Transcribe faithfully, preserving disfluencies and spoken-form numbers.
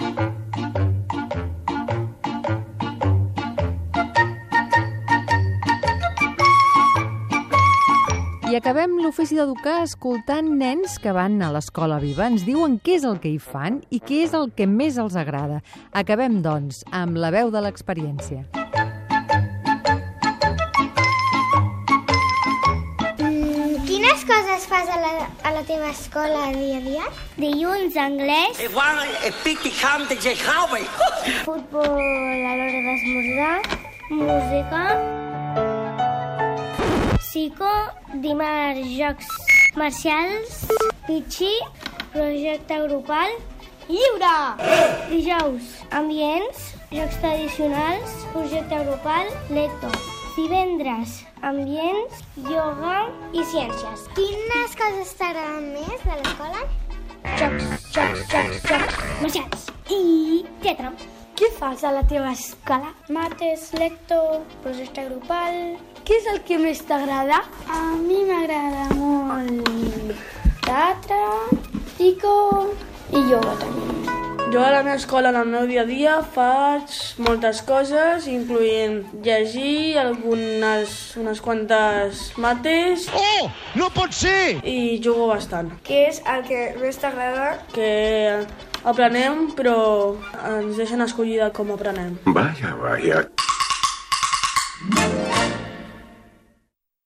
I acabem l'ofici d'educar escoltant nens que van a l'Escola Viva. Ens diuen què és el que hi fan i què és el que més els agrada. Acabem, doncs, amb la veu de l'experiència. Mm, quines coses fas a la, a la teva escola dia a dia? Dilluns, anglès. Futbol a l'hora d'esmorzar. Música. Psico, dimarts, jocs marcials, pitxi, projecte grupal, lliure! Dijous, ambients, jocs tradicionals, projecte grupal, lecto. Divendres, ambients, ioga i ciències. Quines coses t'agraden més de l'escola? Jocs, jocs, jocs, jocs marcials i teatre. Què fas a la teva escola? Mates, lecto, projecte grupal. Què és el que més t'agrada? A mi m'agrada molt teatre, psico i ioga també. Jo a la meva escola, en el meu dia a dia, faig moltes coses, incloent llegir, algunes, unes quantes mates... Oh, no pot ser! I jugo bastant. Què és el que més t'agrada? Que aprenem, però ens deixen escollir com aprenem. Vaya, vaya.